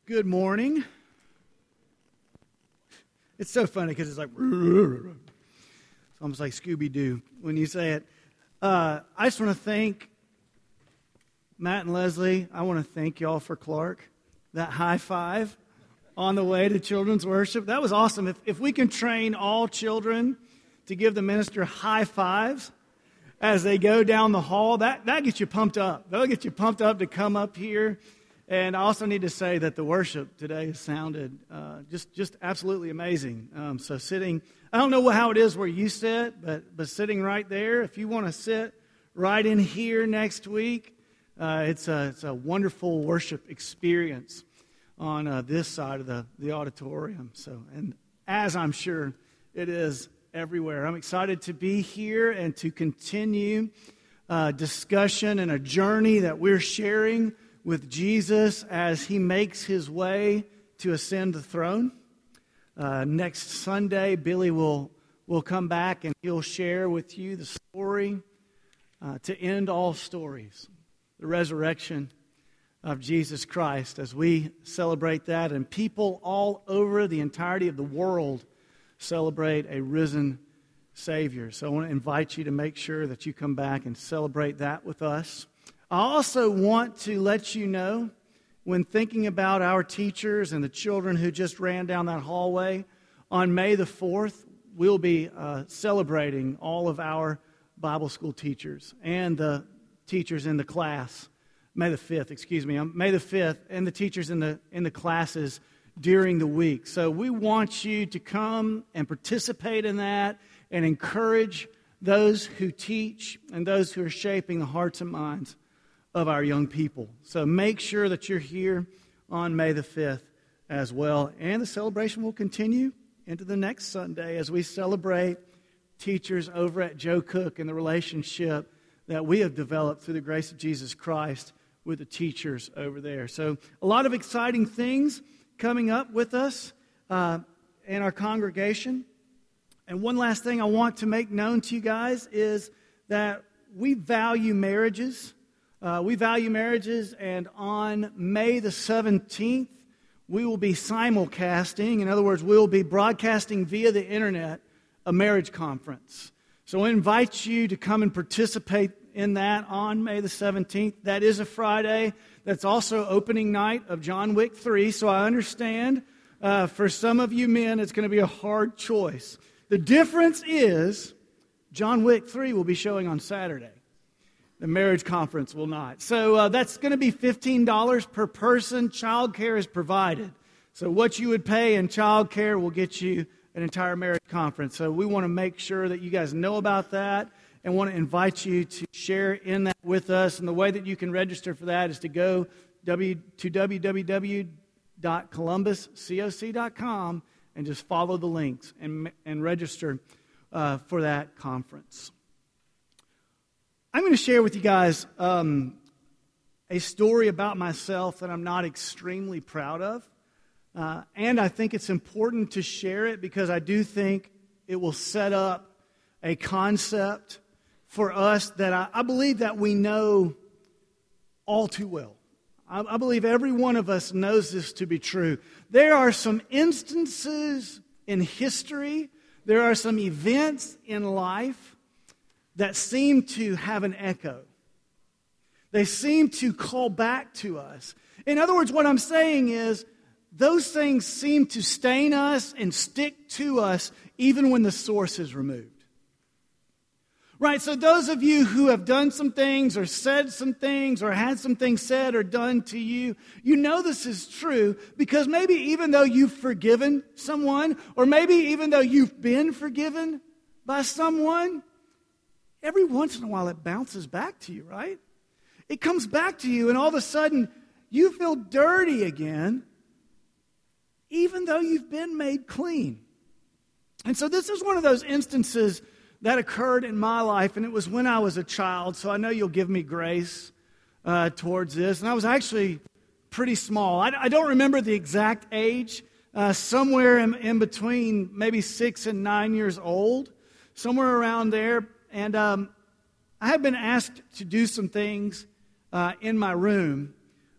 Good morning. It's so funny because it's like, it's almost like Scooby-Doo when you say it. I just want to thank Matt and Leslie. I want to thank y'all for Clark. That high five on the way to children's worship. That was awesome. If we can train all children to give the minister high fives as they go down the hall, that gets you pumped up. That'll get you pumped up to come up here. And I also need to say that the worship today sounded just absolutely amazing. So sitting, I don't know how it is where you sit, but sitting right there, if you want to sit right in here next week, it's a wonderful worship experience on this side of the auditorium. So, and as I'm sure it is everywhere, I'm excited to be here and to continue discussion and a journey that we're sharing with Jesus as he makes his way to ascend the throne. Next Sunday, Billy will come back and he'll share with you the story to end all stories, the resurrection of Jesus Christ, as we celebrate that, and people all over the entirety of the world celebrate a risen Savior. So I want to invite you to make sure that you come back and celebrate that with us. I also want to let you know, when thinking about our teachers and the children who just ran down that hallway, on May the 4th, we'll be celebrating all of our Bible school teachers and the teachers in the class. May the 5th, and the teachers in the classes during the week. So we want you to come and participate in that and encourage those who teach and those who are shaping the hearts and minds of our young people. So make sure that you're here on May the 5th as well. And the celebration will continue into the next Sunday as we celebrate teachers over at Joe Cook and the relationship that we have developed through the grace of Jesus Christ with the teachers over there. So a lot of exciting things coming up with us in our congregation. And one last thing I want to make known to you guys is that we value marriages. And on May the 17th, we will be simulcasting. In other words, we'll be broadcasting via the internet a marriage conference. So I invite you to come and participate in that on May the 17th. That is a Friday. That's also opening night of John Wick 3. So I understand for some of you men, it's going to be a hard choice. The difference is John Wick 3 will be showing on Saturday. The marriage conference will not. So that's going to be $15 per person. Child care is provided. So what you would pay in child care will get you an entire marriage conference. So we want to make sure that you guys know about that and want to invite you to share in that with us. And the way that you can register for that is to go to www.columbuscoc.com and just follow the links and register for that conference. I'm going to share with you guys a story about myself that I'm not extremely proud of. And I think it's important to share it because I do think it will set up a concept for us that I believe that we know all too well. I believe every one of us knows this to be true. There are some instances in history, there are some events in life that seem to have an echo. They seem to call back to us. In other words, what I'm saying is, those things seem to stain us and stick to us even when the source is removed. Right, so those of you who have done some things or said some things or had some things said or done to you, you know this is true because maybe even though you've forgiven someone or maybe even though you've been forgiven by someone, every once in a while it bounces back to you, right? It comes back to you and all of a sudden you feel dirty again even though you've been made clean. And so this is one of those instances that occurred in my life, and it was when I was a child, so I know you'll give me grace towards this. And I was actually pretty small. I don't remember the exact age, somewhere in between maybe 6 and 9 years old, somewhere around there. And I had been asked to do some things in my room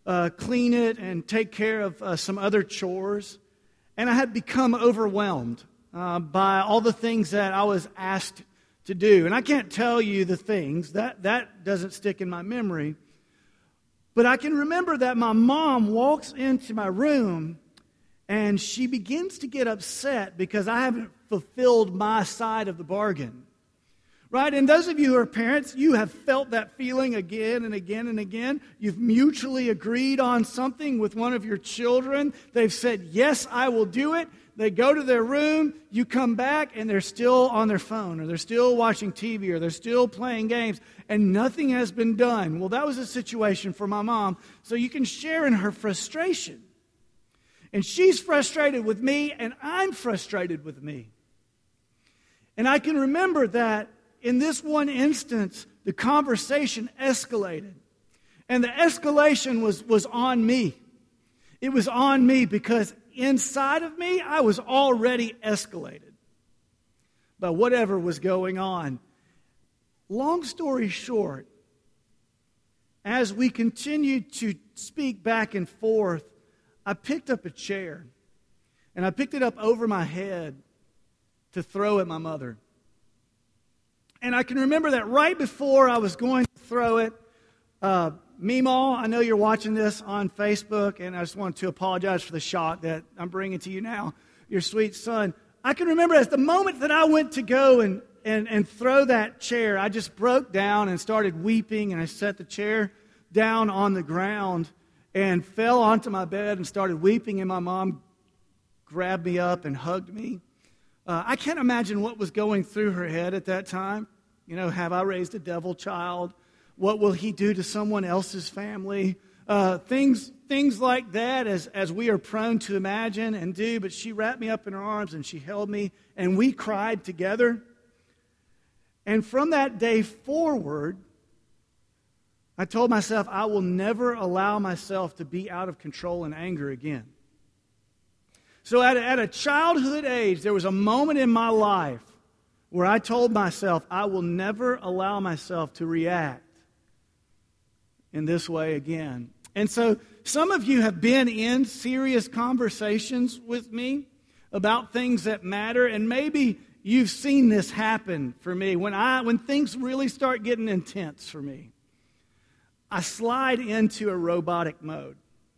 clean it and take care of some other chores. And I had become overwhelmed by all the things that I was asked to do. And I can't tell you the things. That doesn't stick in my memory. But I can remember that my mom walks into my room and she begins to get upset because I haven't fulfilled my side of the bargain. Right? And those of you who are parents, you have felt that feeling again and again and again. You've mutually agreed on something with one of your children. They've said, yes, I will do it. They go to their room, you come back, and they're still on their phone, or they're still watching TV, or they're still playing games, and nothing has been done. Well, that was a situation for my mom. So you can share in her frustration. And she's frustrated with me, and I'm frustrated with me. And I can remember that in this one instance, the conversation escalated. And the escalation was on me. It was on me because inside of me, I was already escalated by whatever was going on. Long story short, as we continued to speak back and forth, I picked up a chair and I picked it up over my head to throw at my mother. And I can remember that right before I was going to throw it, Meemaw, I know you're watching this on Facebook, and I just want to apologize for the shock that I'm bringing to you now, your sweet son. I can remember as the moment that I went to go and throw that chair, I just broke down and started weeping, and I set the chair down on the ground and fell onto my bed and started weeping, and my mom grabbed me up and hugged me. I can't imagine what was going through her head at that time. You know, have I raised a devil child? What will he do to someone else's family? Things like that as we are prone to imagine and do. But she wrapped me up in her arms and she held me and we cried together. And from that day forward, I told myself I will never allow myself to be out of control and anger again. So at a childhood age, there was a moment in my life where I told myself I will never allow myself to react in this way again. And so some of you have been in serious conversations with me about things that matter, and maybe you've seen this happen for me. When things really start getting intense for me, I slide into a robotic mode.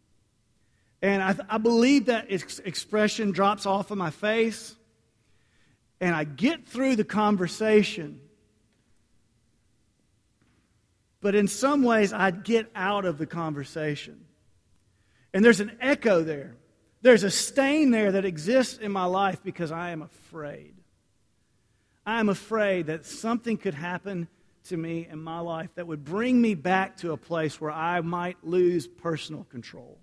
And I believe that expression drops off of my face, and I get through the conversation. But in some ways, I'd get out of the conversation. And there's an echo there. There's a stain there that exists in my life because I am afraid. I am afraid that something could happen to me in my life that would bring me back to a place where I might lose personal control.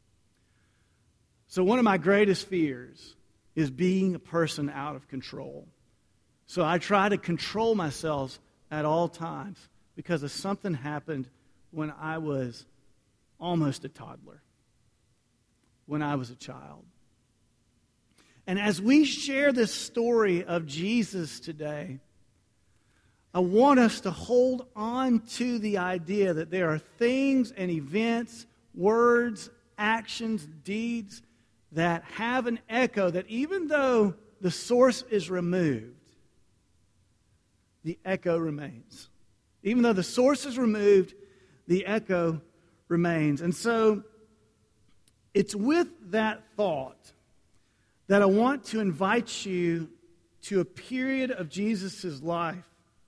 So one of my greatest fears is being a person out of control. So I try to control myself at all times because of something happened when I was almost a toddler, when I was a child. And as we share this story of Jesus today, I want us to hold on to the idea that there are things and events, words, actions, deeds that have an echo that even though the source is removed, the echo remains. Even though the source is removed, the echo remains. And so it's with that thought that I want to invite you to a period of Jesus' life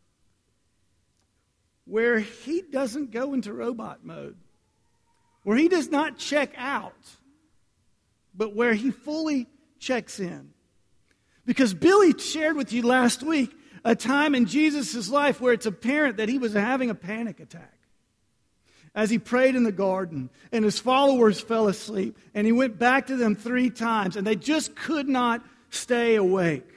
where he doesn't go into robot mode, where he does not check out, but where he fully checks in. Because Billy shared with you last week a time in Jesus' life where it's apparent that he was having a panic attack as he prayed in the garden, and his followers fell asleep, and he went back to them 3 times, and they just could not stay awake.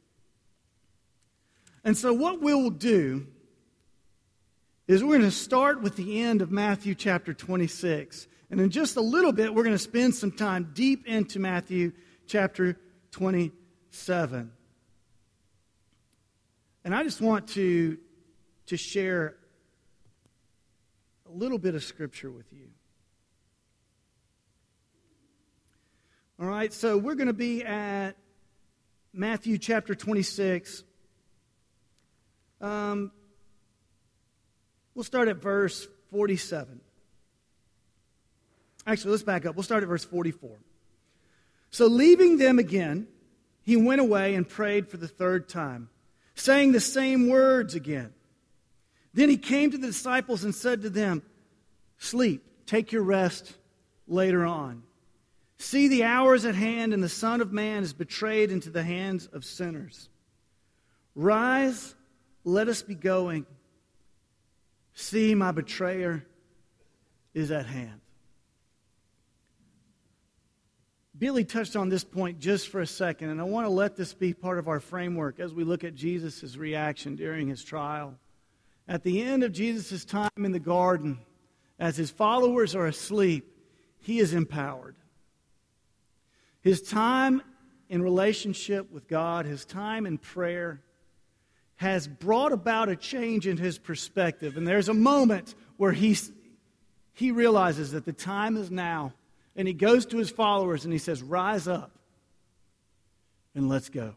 And so what we'll do is we're going to start with the end of Matthew chapter 26. And in just a little bit, we're going to spend some time deep into Matthew chapter 27. And I just want to share a little bit of Scripture with you. All right, so we're going to be at Matthew chapter 26. We'll start at verse 47. Actually, let's back up. We'll start at verse 44. So leaving them again, he went away and prayed for the third time, saying the same words again. Then he came to the disciples and said to them, "Sleep, take your rest later on. See, the hour is at hand, and the Son of Man is betrayed into the hands of sinners. Rise, let us be going. See, my betrayer is at hand." Billy touched on this point just for a second, and I want to let this be part of our framework as we look at Jesus' reaction during his trial. At the end of Jesus' time in the garden, as his followers are asleep, he is empowered. His time in relationship with God, his time in prayer, has brought about a change in his perspective. And there's a moment where he realizes that the time is now. And he goes to his followers and he says, "Rise up and let's go.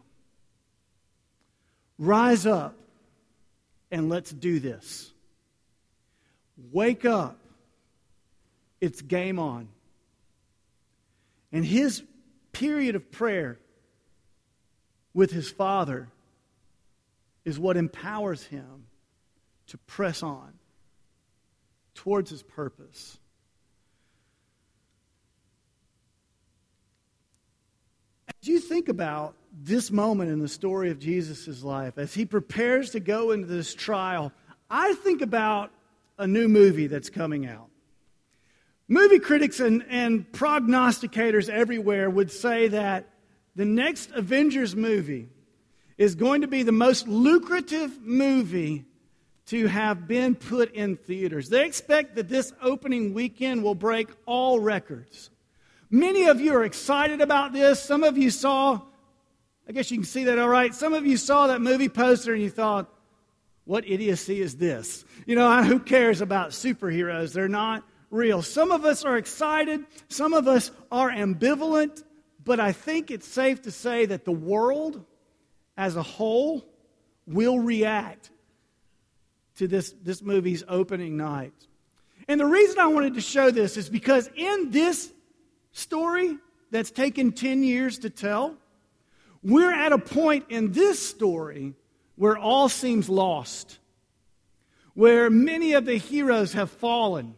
Rise up and let's do this. Wake up. It's game on." And his period of prayer with his Father is what empowers him to press on towards his purpose. As you think about this moment in the story of Jesus' life, as he prepares to go into this trial, I think about a new movie that's coming out. Movie critics and prognosticators everywhere would say that the next Avengers movie is going to be the most lucrative movie to have been put in theaters. They expect that this opening weekend will break all records. Many of you are excited about this. Some of you saw, I guess you can see that all right. Some of you saw that movie poster and you thought, what idiocy is this? Who cares about superheroes? They're not real. Some of us are excited. Some of us are ambivalent. But I think it's safe to say that the world as a whole will react to this movie's opening night. And the reason I wanted to show this is because in this story that's taken 10 years to tell, we're at a point in this story where all seems lost, where many of the heroes have fallen,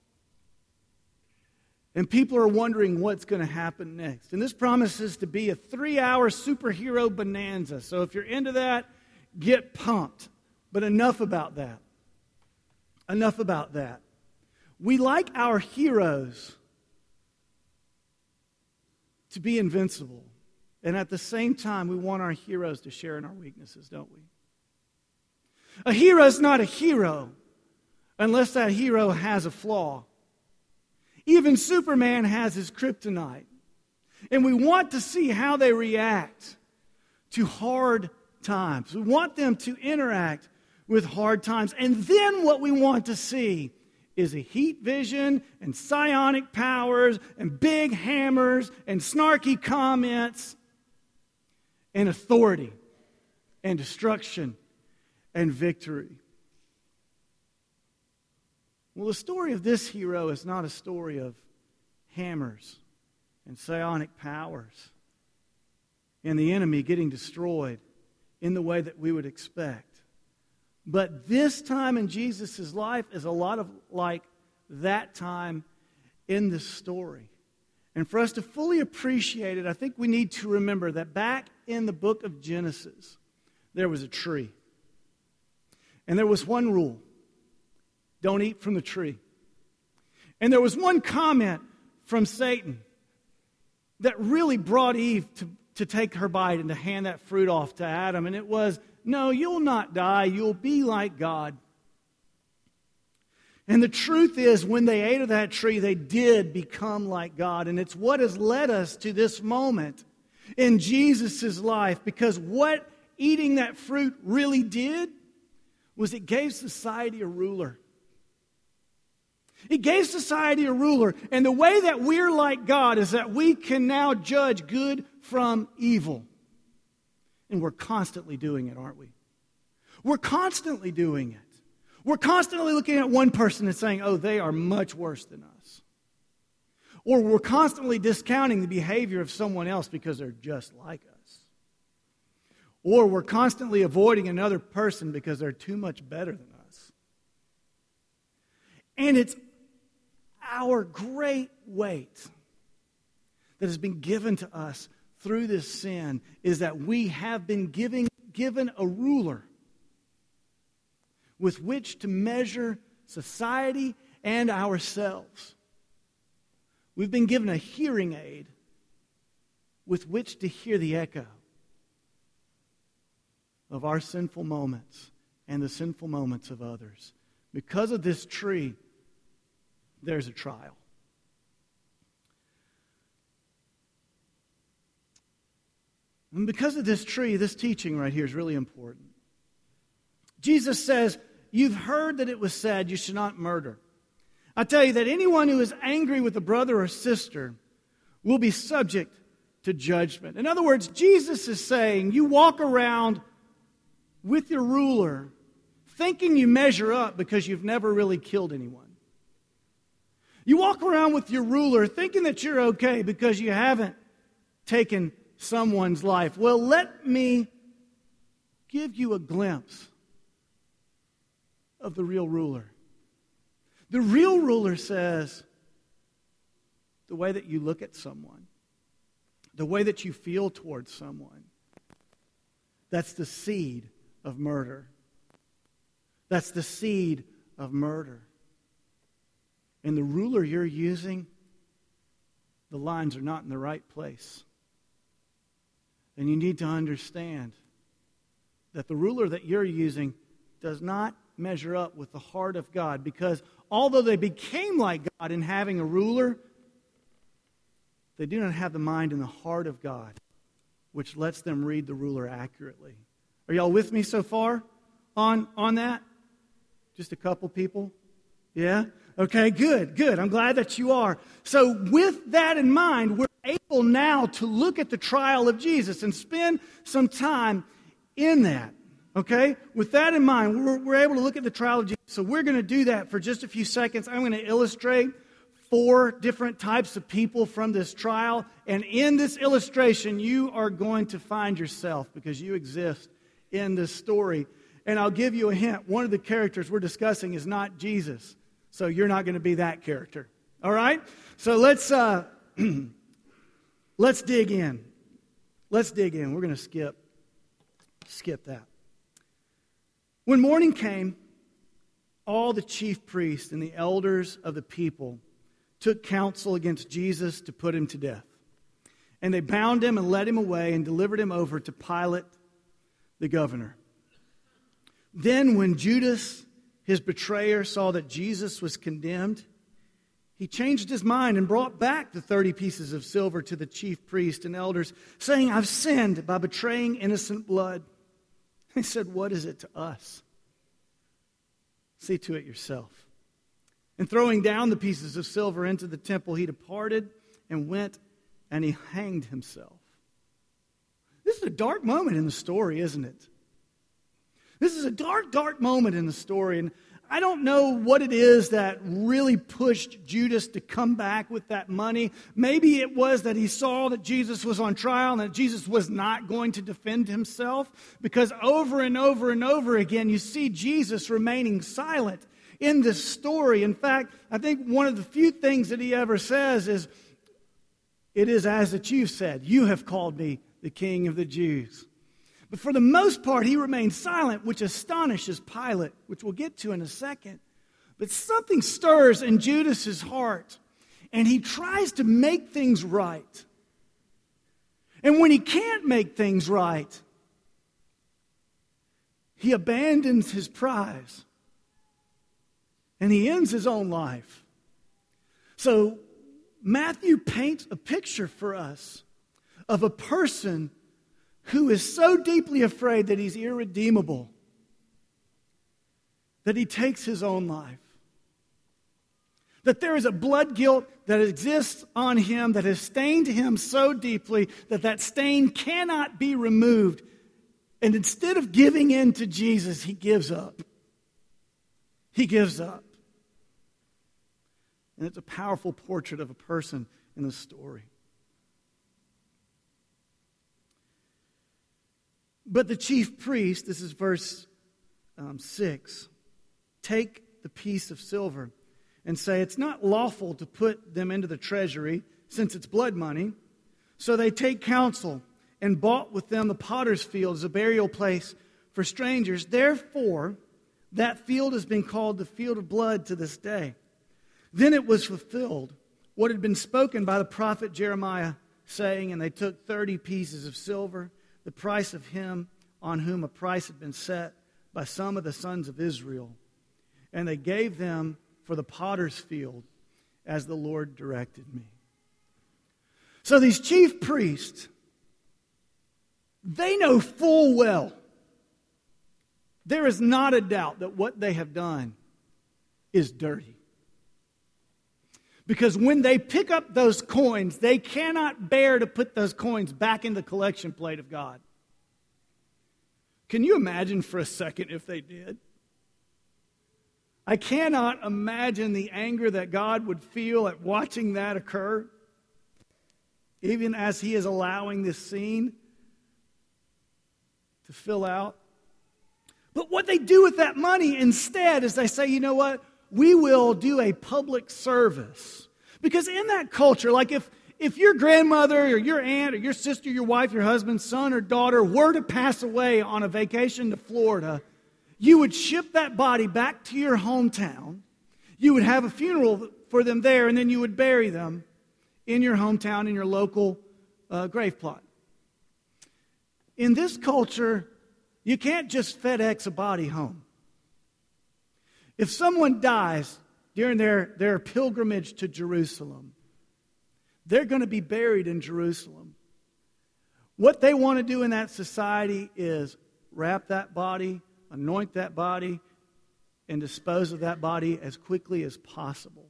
and people are wondering what's going to happen next. And this promises to be a 3-hour superhero bonanza. So if you're into that, get pumped. But enough about that. Enough about that. We like our heroes to be invincible. And at the same time, we want our heroes to share in our weaknesses, don't we? A hero's not a hero unless that hero has a flaw. Even Superman has his kryptonite. And we want to see how they react to hard times. We want them to interact with hard times. And then what we want to see is a heat vision and psionic powers and big hammers and snarky comments and authority and destruction and victory. Well, the story of this hero is not a story of hammers and psionic powers and the enemy getting destroyed in the way that we would expect. But this time in Jesus' life is a lot of like that time in this story. And for us to fully appreciate it, I think we need to remember that back in the book of Genesis, there was a tree. And there was one rule: don't eat from the tree. And there was one comment from Satan that really brought Eve to take her bite and to hand that fruit off to Adam. And it was, no, you'll not die. You'll be like God. And the truth is, when they ate of that tree, they did become like God. And it's what has led us to this moment in Jesus' life. Because what eating that fruit really did was it gave society a ruler. He gave society a ruler, and the way that we're like God is that we can now judge good from evil. And we're constantly doing it, aren't we? We're constantly doing it. We're constantly looking at one person and saying, oh, they are much worse than us. Or we're constantly discounting the behavior of someone else because they're just like us. Or we're constantly avoiding another person because they're too much better than us. And it's our great weight that has been given to us through this sin is that we have been given a ruler with which to measure society and ourselves. We've been given a hearing aid with which to hear the echo of our sinful moments and the sinful moments of others. Because of this tree, there's a trial. And because of this tree, this teaching right here is really important. Jesus says, you've heard that it was said you should not murder. I tell you that anyone who is angry with a brother or sister will be subject to judgment. In other words, Jesus is saying you walk around with your ruler thinking you measure up because you've never really killed anyone. You walk around with your ruler thinking that you're okay because you haven't taken someone's life. Well, let me give you a glimpse of the real ruler. The real ruler says the way that you look at someone, the way that you feel towards someone, that's the seed of murder. That's the seed of murder. And the ruler you're using, the lines are not in the right place. And you need to understand that the ruler that you're using does not measure up with the heart of God, because although they became like God in having a ruler, they do not have the mind and the heart of God, which lets them read the ruler accurately. Are y'all with me so far on that? Just a couple people? Yeah? Okay, good. I'm glad that you are. So with that in mind, we're able now to look at the trial of Jesus and spend some time in that. Okay? With that in mind, we're able to look at the trial of Jesus. So we're going to do that for just a few seconds. I'm going to illustrate 4 different types of people from this trial. And in this illustration, you are going to find yourself because you exist in this story. And I'll give you a hint. One of the characters we're discussing is not Jesus. So you're not going to be that character. All right? So let's dig in. Let's dig in. We're going to skip that. When morning came, all the chief priests and the elders of the people took counsel against Jesus to put him to death. And they bound him and led him away and delivered him over to Pilate, the governor. Then when Judas, his betrayer, saw that Jesus was condemned, he changed his mind and brought back the 30 pieces of silver to the chief priests and elders, saying, I've sinned by betraying innocent blood. He said, what is it to us? See to it yourself. And throwing down the pieces of silver into the temple, he departed and went and he hanged himself. This is a dark moment in the story, isn't it? This is a dark moment in the story. And I don't know what it is that really pushed Judas to come back with that money. Maybe it was that he saw that Jesus was on trial and that Jesus was not going to defend himself. Because over and over and over again, you see Jesus remaining silent in this story. In fact, I think one of the few things that he ever says is, it is as that you said, you have called me the King of the Jews. But for the most part, he remains silent, which astonishes Pilate, which we'll get to in a second. But something stirs in Judas's heart, and he tries to make things right. And when he can't make things right, he abandons his prize, and he ends his own life. So Matthew paints a picture for us of a person who is so deeply afraid that he's irredeemable that he takes his own life. That there is a blood guilt that exists on him that has stained him so deeply that that stain cannot be removed. And instead of giving in to Jesus, he gives up. He gives up. And it's a powerful portrait of a person in the story. But the chief priest, this is verse 6, take the piece of silver and say, it's not lawful to put them into the treasury, since it's blood money. So they take counsel and bought with them the potter's field as a burial place for strangers. Therefore, that field has been called the field of blood to this day. Then it was fulfilled what had been spoken by the prophet Jeremiah, saying, and they took 30 pieces of silver, the price of him on whom a price had been set by some of the sons of Israel. And they gave them for the potter's field as the Lord directed me. So these chief priests, they know full well, there is not a doubt that what they have done is dirty. Because when they pick up those coins, they cannot bear to put those coins back in the collection plate of God. Can you imagine for a second if they did? I cannot imagine the anger that God would feel at watching that occur, even as he is allowing this scene to fill out. But what they do with that money instead is they say, you know what? We will do a public service. Because in that culture, like if your grandmother or your aunt or your sister, your wife, your husband, son or daughter were to pass away on a vacation to Florida, you would ship that body back to your hometown. You would have a funeral for them there, and then you would bury them in your hometown, in your local grave plot. In this culture, you can't just FedEx a body home. If someone dies during their pilgrimage to Jerusalem, they're going to be buried in Jerusalem. What they want to do in that society is wrap that body, anoint that body, and dispose of that body as quickly as possible.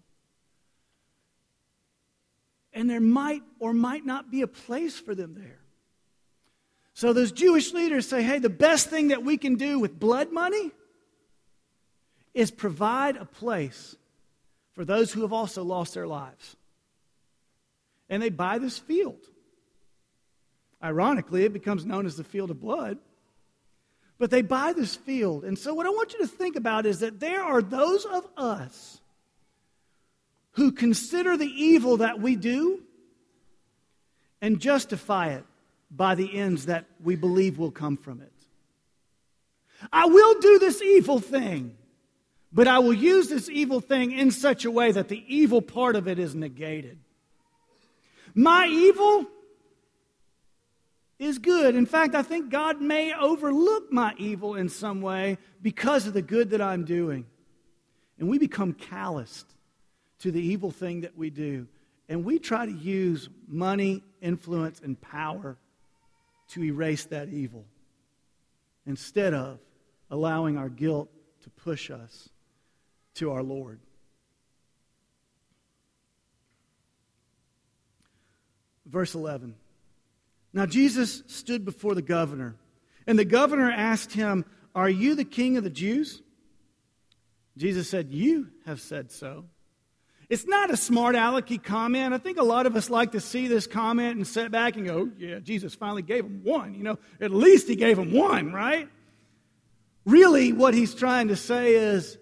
And there might or might not be a place for them there. So those Jewish leaders say, hey, the best thing that we can do with blood money is provide a place for those who have also lost their lives. And they buy this field. Ironically, it becomes known as the field of blood. But they buy this field. And so what I want you to think about is that there are those of us who consider the evil that we do and justify it by the ends that we believe will come from it. I will do this evil thing, but I will use this evil thing in such a way that the evil part of it is negated. My evil is good. In fact, I think God may overlook my evil in some way because of the good that I'm doing. And we become calloused to the evil thing that we do. And we try to use money, influence, and power to erase that evil instead of allowing our guilt to push us to our Lord. Verse 11. Now Jesus stood before the governor, and the governor asked him, "Are you the king of the Jews?" Jesus said, "You have said so." It's not a smart alecky comment. I think a lot of us like to see this comment and sit back and go, yeah, Jesus finally gave him one. You know, at least he gave him one, right? Really, what he's trying to say is,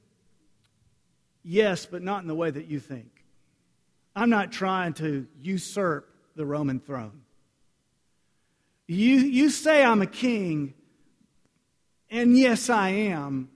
yes, but not in the way that you think. I'm not trying to usurp the Roman throne. You say I'm a king, and yes, I am,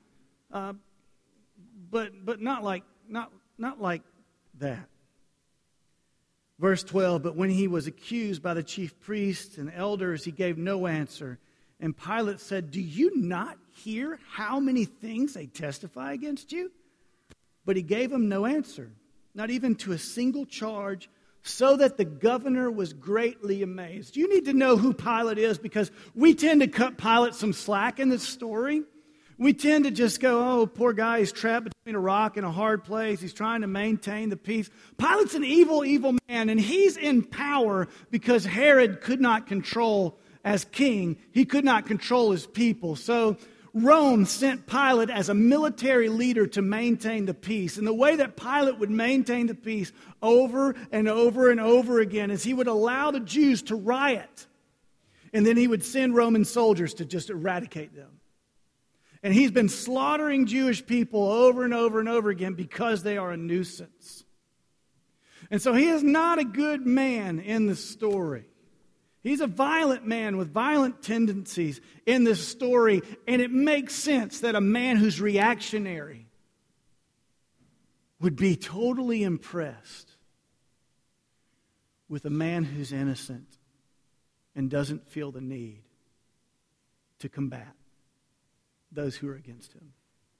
but not like that. Verse 12, but when he was accused by the chief priests and elders, he gave no answer. And Pilate said, "Do you not hear how many things they testify against you?" But he gave him no answer, not even to a single charge, so that the governor was greatly amazed. You need to know who Pilate is, because we tend to cut Pilate some slack in this story. We tend to just go, oh, poor guy, he's trapped between a rock and a hard place. He's trying to maintain the peace. Pilate's an evil, evil man, and he's in power because Herod could not control, as king, he could not control his people. So Rome sent Pilate as a military leader to maintain the peace. And the way that Pilate would maintain the peace over and over and over again is he would allow the Jews to riot. And then he would send Roman soldiers to just eradicate them. And he's been slaughtering Jewish people over and over and over again because they are a nuisance. And so he is not a good man in the story. He's a violent man with violent tendencies in this story. And it makes sense that a man who's reactionary would be totally impressed with a man who's innocent and doesn't feel the need to combat those who are against him.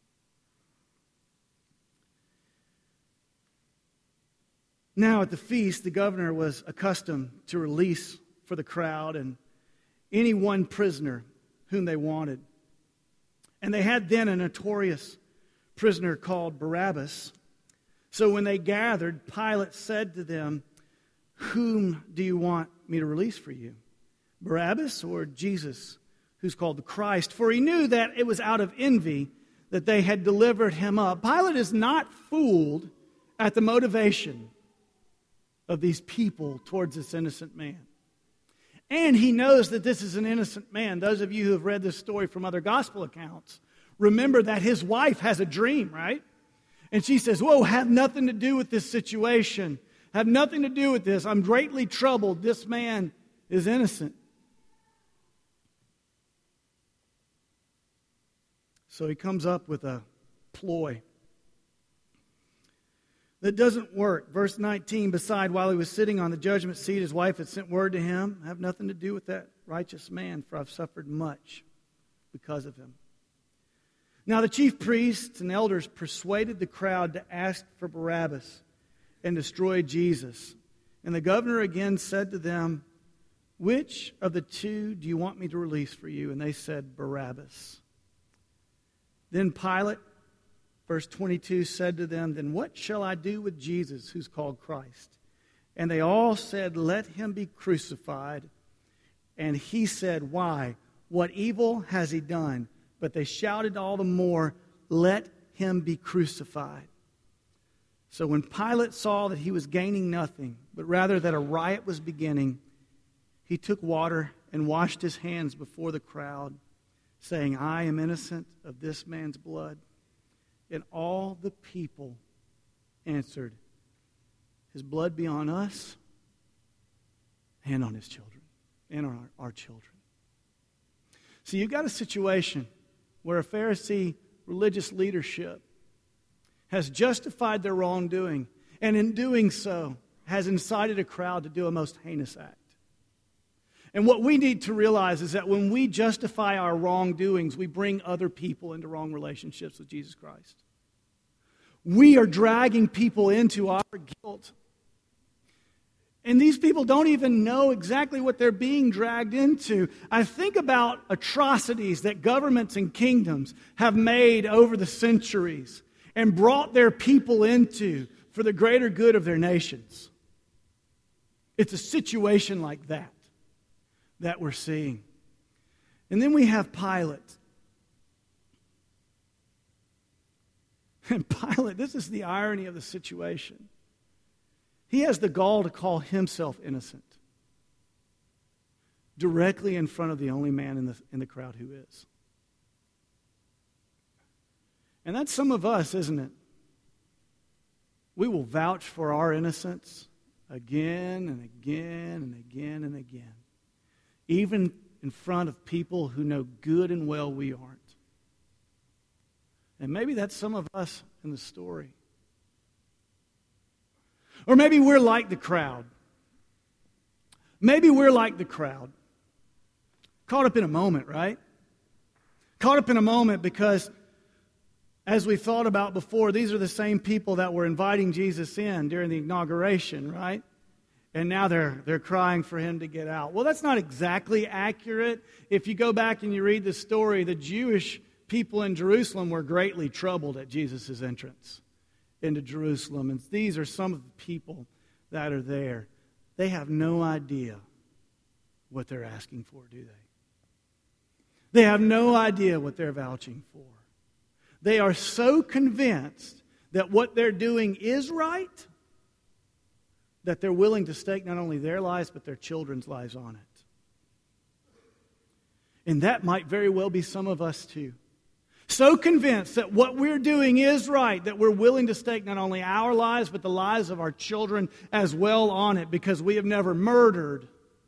Now at the feast, the governor was accustomed to release for the crowd and any one prisoner whom they wanted. And they had then a notorious prisoner called Barabbas. So when they gathered, Pilate said to them, "Whom do you want me to release for you? Barabbas or Jesus, who's called the Christ?" For he knew that it was out of envy that they had delivered him up. Pilate is not fooled at the motivation of these people towards this innocent man. And he knows that this is an innocent man. Those of you who have read this story from other gospel accounts, remember that his wife has a dream, right? And she says, "Whoa, have nothing to do with this situation. Have nothing to do with this. I'm greatly troubled. This man is innocent." So he comes up with a ploy that doesn't work. Verse 19, "Beside, while he was sitting on the judgment seat, his wife had sent word to him, 'Have nothing to do with that righteous man, for I've suffered much because of him.' Now the chief priests and elders persuaded the crowd to ask for Barabbas and destroy Jesus. And the governor again said to them, 'Which of the two do you want me to release for you?' And they said, 'Barabbas.' Then Pilate, verse 22, said to them, 'Then what shall I do with Jesus, who's called Christ?' And they all said, 'Let him be crucified.' And he said, 'Why? What evil has he done?' But they shouted all the more, 'Let him be crucified.' So when Pilate saw that he was gaining nothing, but rather that a riot was beginning, he took water and washed his hands before the crowd, saying, 'I am innocent of this man's blood.' And all the people answered, 'His blood be on us and on his children, and on our children.'" So you've got a situation where a Pharisee religious leadership has justified their wrongdoing, and in doing so has incited a crowd to do a most heinous act. And what we need to realize is that when we justify our wrongdoings, we bring other people into wrong relationships with Jesus Christ. We are dragging people into our guilt. And these people don't even know exactly what they're being dragged into. I think about atrocities that governments and kingdoms have made over the centuries and brought their people into for the greater good of their nations. It's a situation like that we're seeing. And then we have Pilate. And Pilate, this is the irony of the situation. He has the gall to call himself innocent directly in front of the only man in the crowd who is. And that's some of us, isn't it? We will vouch for our innocence again and again and again and again, even in front of people who know good and well we aren't. And maybe that's some of us in the story. Or maybe we're like the crowd. Maybe we're like the crowd. Caught up in a moment, right? Caught up in a moment because, as we've thought about before, these are the same people that were inviting Jesus in during the inauguration, right? And now they're crying for him to get out. Well, that's not exactly accurate. If you go back and you read the story, the Jewish people in Jerusalem were greatly troubled at Jesus' entrance into Jerusalem. And these are some of the people that are there. They have no idea what they're asking for, do they? They have no idea what they're vouching for. They are so convinced that what they're doing is right that they're willing to stake not only their lives but their children's lives on it. And that might very well be some of us too. So convinced that what we're doing is right that we're willing to stake not only our lives but the lives of our children as well on it because we have never murdered.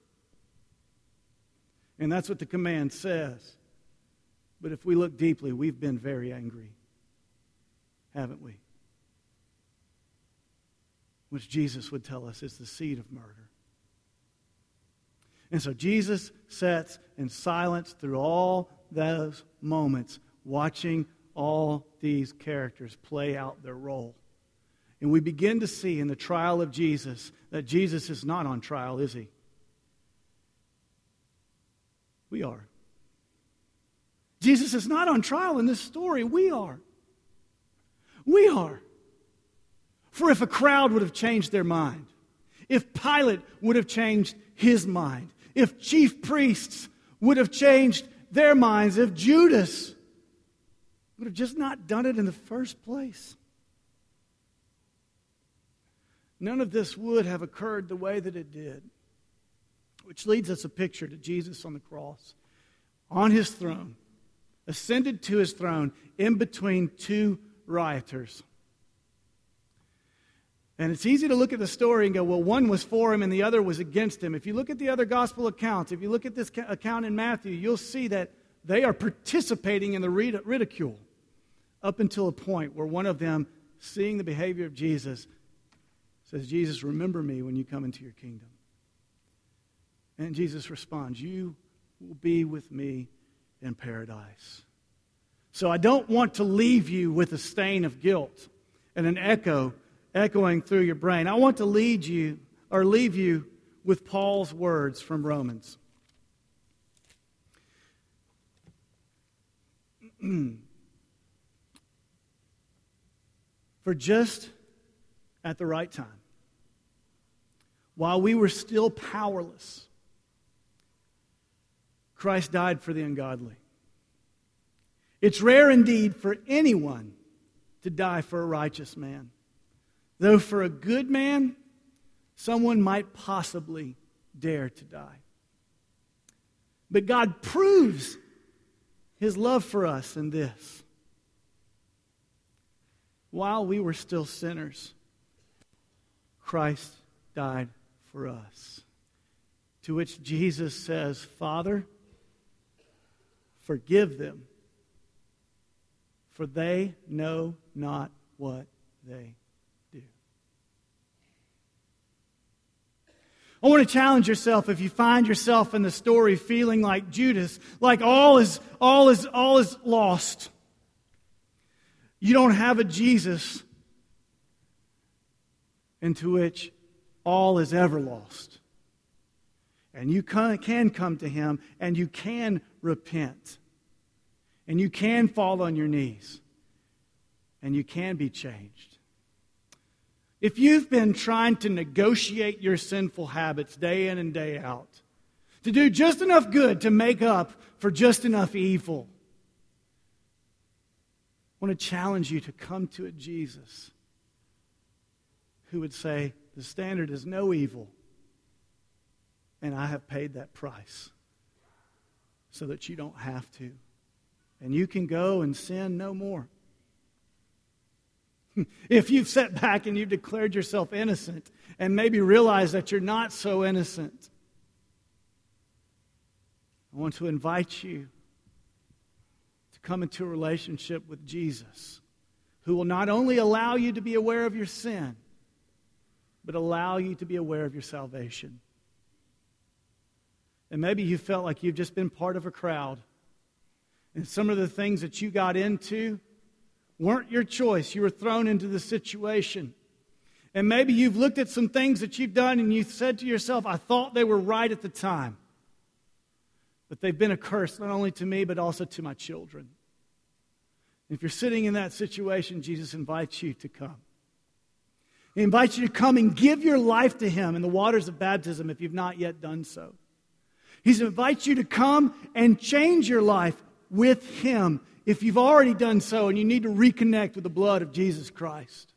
And that's what the command says. But if we look deeply, we've been very angry, haven't we? Which Jesus would tell us is the seed of murder. And so Jesus sits in silence through all those moments, watching all these characters play out their role. And we begin to see in the trial of Jesus that Jesus is not on trial, is he? We are. Jesus is not on trial in this story. We are. We are. For if a crowd would have changed their mind, if Pilate would have changed his mind, if chief priests would have changed their minds, if Judas would have just not done it in the first place, none of this would have occurred the way that it did. Which leads us a picture to Jesus on the cross, on his throne, ascended to his throne in between two rioters. And it's easy to look at the story and go, well, one was for him and the other was against him. If you look at the other gospel accounts, if you look at this account in Matthew, you'll see that they are participating in the ridicule up until a point where one of them, seeing the behavior of Jesus, says, Jesus, remember me when you come into your kingdom. And Jesus responds, you will be with me in paradise. So I don't want to leave you with a stain of guilt and an echoing through your brain. I want to leave you with Paul's words from Romans. For just at the right time, while we were still powerless, Christ died for the ungodly. It's rare indeed for anyone to die for a righteous man. Though for a good man, someone might possibly dare to die. But God proves his love for us in this. While we were still sinners, Christ died for us. To which Jesus says, Father, forgive them, for they know not what they do. I want to challenge yourself if you find yourself in the story feeling like Judas, like all is lost. You don't have a Jesus into which all is ever lost. And you can come to him and you can repent. And you can fall on your knees. And you can be changed. If you've been trying to negotiate your sinful habits day in and day out, to do just enough good to make up for just enough evil, I want to challenge you to come to a Jesus who would say, the standard is no evil, and I have paid that price so that you don't have to. And you can go and sin no more. If you've sat back and you've declared yourself innocent and maybe realize that you're not so innocent, I want to invite you to come into a relationship with Jesus, who will not only allow you to be aware of your sin, but allow you to be aware of your salvation. And maybe you felt like you've just been part of a crowd, and some of the things that you got into weren't your choice. You were thrown into the situation. And maybe you've looked at some things that you've done and you've said to yourself, I thought they were right at the time. But they've been a curse not only to me but also to my children. If you're sitting in that situation, Jesus invites you to come. He invites you to come and give your life to Him in the waters of baptism if you've not yet done so. He invites you to come and change your life with Him if you've already done so and you need to reconnect with the blood of Jesus Christ.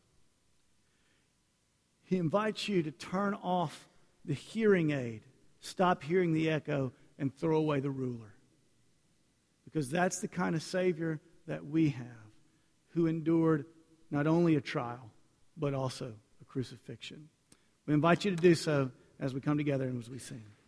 He invites you to turn off the hearing aid, stop hearing the echo, and throw away the ruler. Because that's the kind of Savior that we have, who endured not only a trial, but also a crucifixion. We invite you to do so as we come together and as we sing.